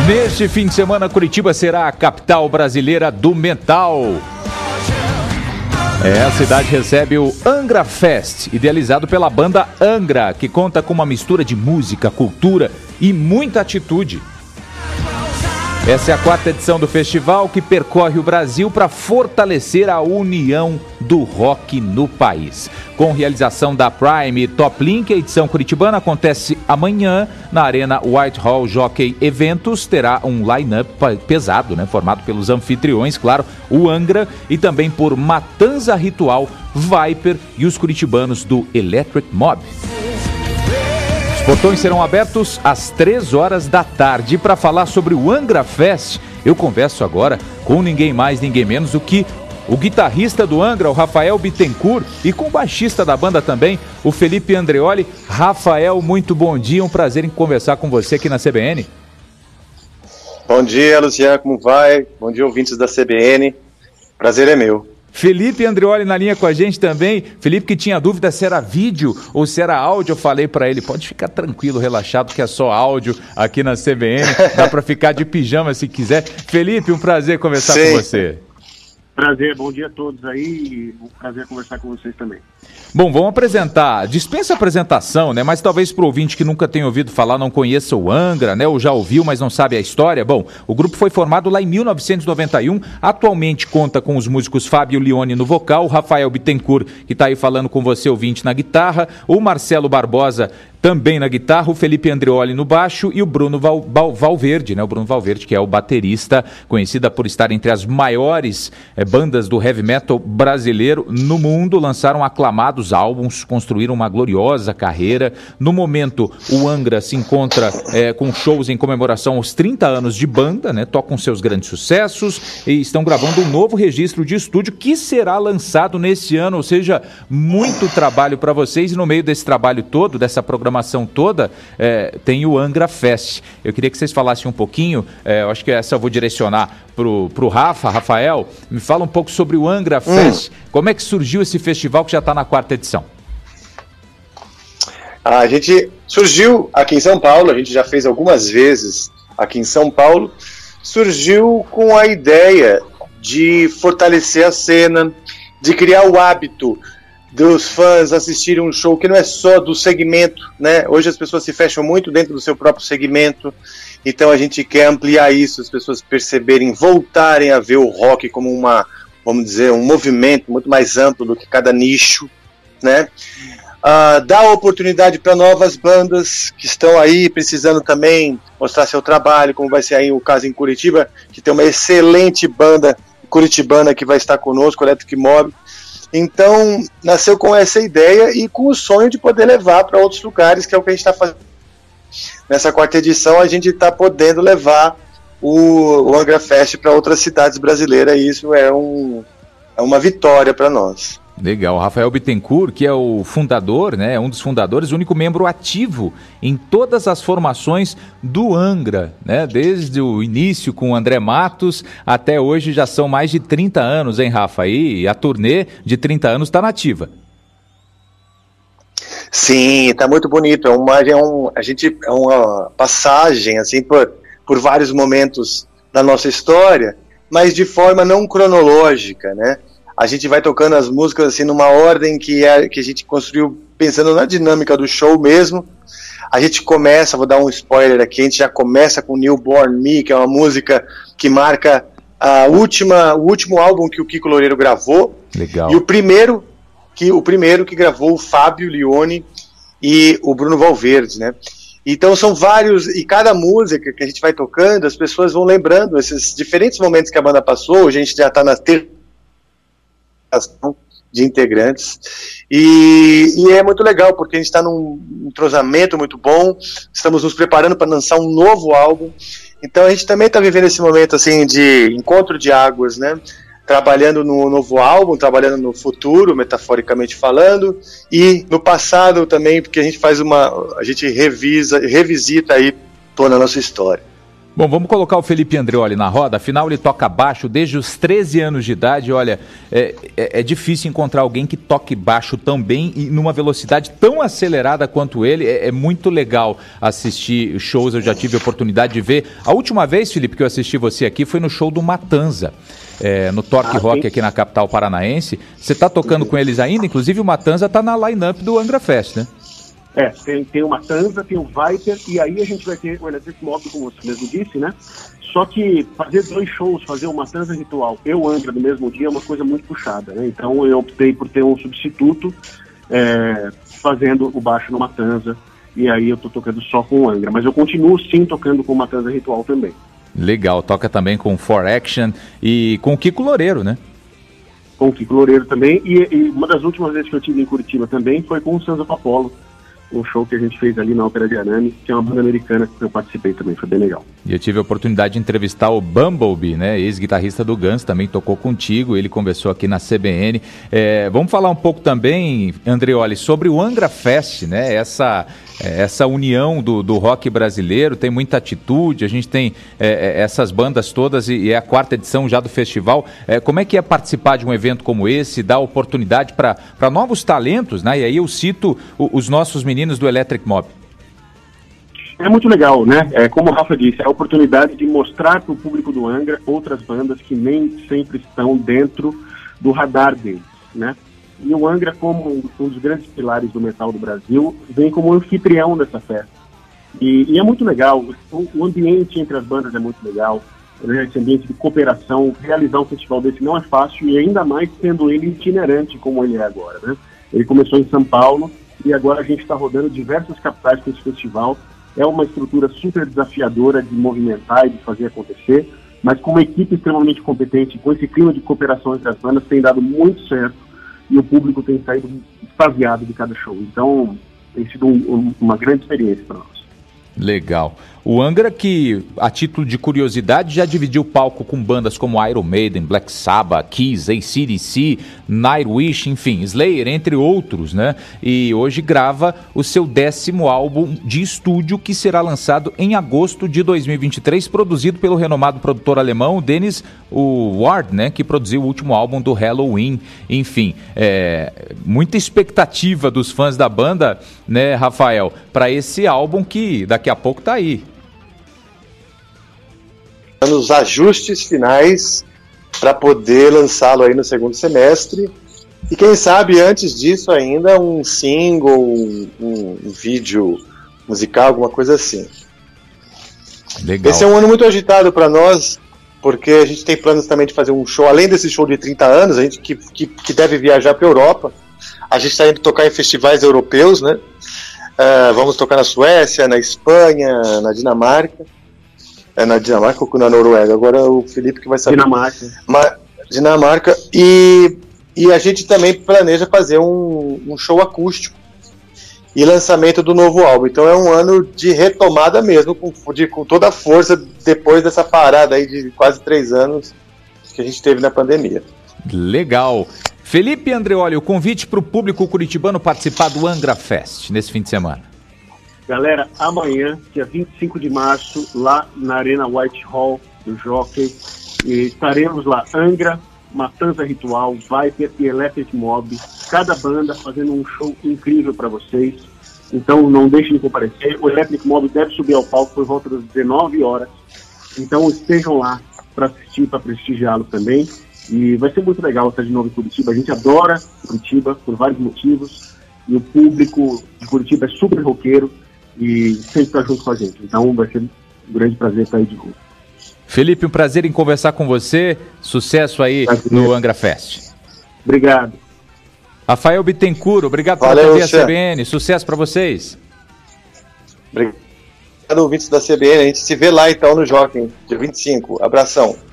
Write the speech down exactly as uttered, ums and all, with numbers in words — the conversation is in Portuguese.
Neste fim de semana, Curitiba será a capital brasileira do metal. É, a cidade recebe o Angra Fest, idealizado pela banda Angra, que conta com uma mistura de música, cultura e muita atitude. Essa é a quarta edição do festival, que percorre o Brasil para fortalecer a união do rock no país. Com realização da Prime e Top Link, a edição curitibana acontece amanhã na Arena Whitehall Jockey Eventos. Terá um line-up pesado, né, formado pelos anfitriões, claro, o Angra, e também por Matanza Ritual, Viper e os curitibanos do Electric Mob. Os portões serão abertos às três horas da tarde. E para falar sobre o Angra Fest, eu converso agora com ninguém mais, ninguém menos do que o guitarrista do Angra, o Rafael Bittencourt, e com o baixista da banda também, o Felipe Andreoli. Rafael, muito bom dia, um prazer em conversar com você aqui na C B N. Bom dia, Luciano, como vai? Bom dia, ouvintes da C B N. Prazer é meu. Felipe Andreoli na linha com a gente também. Felipe, que tinha dúvida se era vídeo ou se era áudio, eu falei para ele, pode ficar tranquilo, relaxado, que é só áudio aqui na C B N, dá para ficar de pijama se quiser. Felipe, um prazer conversar Sim. com você. Prazer, bom dia a todos aí e um prazer conversar com vocês também. Bom, vamos apresentar, dispensa a apresentação, né? Mas talvez para o ouvinte que nunca tenha ouvido falar, não conheça o Angra, né? Ou já ouviu, mas não sabe a história. Bom, o grupo foi formado lá em mil novecentos e noventa e um, atualmente conta com os músicos Fábio Lione no vocal, o Rafael Bittencourt, que está aí falando com você, ouvinte, na guitarra, o Marcelo Barbosa também na guitarra, o Felipe Andreoli no baixo e o Bruno Val, Val, Valverde, né? O Bruno Valverde, que é o baterista, conhecida por estar entre as maiores é, bandas do heavy metal brasileiro no mundo, lançaram aclamados álbuns, construíram uma gloriosa carreira. No momento, o Angra se encontra é, com shows em comemoração aos trinta anos de banda, né? Tocam seus grandes sucessos e estão gravando um novo registro de estúdio que será lançado nesse ano, ou seja, muito trabalho para vocês. E no meio desse trabalho todo, dessa programação toda, é, tem o Angra Fest. Eu queria que vocês falassem um pouquinho, é, eu acho que essa eu vou direcionar pro, pro Rafa, Rafael, me fala um pouco sobre o Angra Fest. Hum. Como é que surgiu esse festival que já está na quarta edição? A gente surgiu aqui em São Paulo, a gente já fez algumas vezes aqui em São Paulo, surgiu com a ideia de fortalecer a cena, de criar o hábito dos fãs assistirem um show que não é só do segmento, né? Hoje as pessoas se fecham muito dentro do seu próprio segmento, então a gente quer ampliar isso, as pessoas perceberem, voltarem a ver o rock como uma, vamos dizer, um movimento muito mais amplo do que cada nicho, né? Uh, dar oportunidade para novas bandas que estão aí precisando também mostrar seu trabalho, como vai ser aí o caso em Curitiba, que tem uma excelente banda curitibana que vai estar conosco, o Electric Mob. Então, nasceu com essa ideia e com o sonho de poder levar para outros lugares, que é o que a gente está fazendo. Nessa quarta edição, a gente está podendo levar o, o Angra Fest para outras cidades brasileiras, e isso é, um, é uma vitória para nós. Legal. Rafael Bittencourt, que é o fundador, né, é um dos fundadores, o único membro ativo em todas as formações do Angra, né, desde o início com o André Matos até hoje já são mais de trinta anos, hein, Rafa? E a turnê de trinta anos está nativa. Sim, tá muito bonito. É uma, é um, a gente, é uma passagem assim, por, por vários momentos da nossa história, mas de forma não cronológica, né? A gente vai tocando as músicas assim numa ordem que, é, que a gente construiu pensando na dinâmica do show mesmo. A gente começa, vou dar um spoiler aqui, a gente já começa com Newborn Me, que é uma música que marca a última, o último álbum que o Kiko Loureiro gravou. Legal. E o primeiro que, o primeiro que gravou o Fábio Lione e o Bruno Valverde, né? Então são vários, e cada música que a gente vai tocando, as pessoas vão lembrando esses diferentes momentos que a banda passou. A gente já está na terceira de integrantes e, e é muito legal porque a gente está num entrosamento muito bom, estamos nos preparando para lançar um novo álbum, então a gente também está vivendo esse momento assim de encontro de águas, né? Trabalhando no novo álbum, trabalhando no futuro, metaforicamente falando, e no passado também, porque a gente faz uma, a gente revisa, revisita aí toda a nossa história. Bom, vamos colocar o Felipe Andreoli na roda, afinal ele toca baixo desde os treze anos de idade. Olha, é, é, é difícil encontrar alguém que toque baixo tão bem e numa velocidade tão acelerada quanto ele. É, é muito legal assistir shows, eu já tive a oportunidade de ver. A última vez, Felipe, que eu assisti você aqui foi no show do Matanza, é, no Torque ah, Rock sim. aqui na capital paranaense. Você está tocando sim. com eles ainda? Inclusive o Matanza está na line-up do Angra Fest, né? É, tem, tem o Matanza, tem o Viper, e aí a gente vai ter o Electric Mob, como você mesmo disse, né? Só que fazer dois shows, fazer o Matanza Ritual e o Angra no mesmo dia é uma coisa muito puxada, né? Então eu optei por ter um substituto é, fazendo o baixo no Matanza, e aí eu tô tocando só com o Angra. Mas eu continuo sim tocando com o Matanza Ritual também. Legal, toca também com For Action e com o Kiko Loureiro, né? Com o Kiko Loureiro também, e, e uma das últimas vezes que eu tive em Curitiba também foi com o Sons of Apollo, um show que a gente fez ali na Ópera de Arame, que é uma banda americana que eu participei também, foi bem legal. E eu tive a oportunidade de entrevistar o Bumblebee, né, ex-guitarrista do Guns, também tocou contigo, ele conversou aqui na C B N. É, vamos falar um pouco também, Andreoli, sobre o Angra Fest, né, essa, essa união do, do rock brasileiro, tem muita atitude, a gente tem é, essas bandas todas e, e é a quarta edição já do festival. É, como é que é participar de um evento como esse, dar oportunidade para novos talentos, né, e aí eu cito o, os nossos meninos meninos do Electric Mob? É muito legal, né? É, como o Rafa disse, é a oportunidade de mostrar para o público do Angra outras bandas que nem sempre estão dentro do radar deles, né? E o Angra, como um dos grandes pilares do metal do Brasil, vem como anfitrião dessa festa. E, e é muito legal, o, o ambiente entre as bandas é muito legal, né? Esse ambiente de cooperação, realizar um festival desse não é fácil, e ainda mais sendo ele itinerante como ele é agora, né? Ele começou em São Paulo, e agora a gente está rodando diversas capitais com esse festival. É uma estrutura super desafiadora de movimentar e de fazer acontecer, mas com uma equipe extremamente competente, com esse clima de cooperação entre as bandas, tem dado muito certo e o público tem saído extasiado de cada show. Então, tem sido um, um, uma grande experiência para nós. Legal. O Angra, que a título de curiosidade já dividiu o palco com bandas como Iron Maiden, Black Sabbath, Kiss, A C D C, Nightwish, enfim, Slayer, entre outros, né? E hoje grava o seu décimo álbum de estúdio, que será lançado em agosto de dois mil e vinte e três, produzido pelo renomado produtor alemão Dennis Ward, né? Que produziu o último álbum do Halloween. Enfim, é, muita expectativa dos fãs da banda, né, Rafael, para esse álbum que daqui a pouco tá aí. Nos ajustes finais para poder lançá-lo aí no segundo semestre, e quem sabe antes disso ainda um single, um, um vídeo musical, alguma coisa assim. Legal. Esse é um ano muito agitado para nós, porque a gente tem planos também de fazer um show, além desse show de trinta anos, a gente que, que, que deve viajar para a Europa. A gente está indo tocar em festivais europeus, né? Uh, vamos tocar na Suécia, na Espanha, na Dinamarca. É na Dinamarca ou na Noruega? Agora o Felipe que vai saber. Dinamarca. Ma- Dinamarca. E, e a gente também planeja fazer um, um show acústico e lançamento do novo álbum. Então é um ano de retomada mesmo, com, de, com toda a força, depois dessa parada aí de quase três anos que a gente teve na pandemia. Legal. Felipe Andreoli, o convite para o público curitibano participar do Angra Fest nesse fim de semana. Galera, amanhã, dia vinte e cinco de março, lá na Arena Whitehall do Jockey, estaremos lá, Angra, Matanza Ritual, Viper e Electric Mob, cada banda fazendo um show incrível para vocês, então não deixem de comparecer. O Electric Mob deve subir ao palco por volta das dezenove horas, então estejam lá para assistir, para prestigiá-lo também, e vai ser muito legal estar de novo em Curitiba. A gente adora Curitiba por vários motivos, e o público de Curitiba é super roqueiro e sempre está junto com a gente, então vai ser um grande prazer estar aí de novo. Felipe, um prazer em conversar com você, sucesso aí prazer. No Angra Fest. Obrigado. Rafael Bittencourt, obrigado por atender a C B N, sucesso para vocês. Obrigado, ouvintes da C B N, a gente se vê lá então no Jockey, dia vinte e cinco, abração.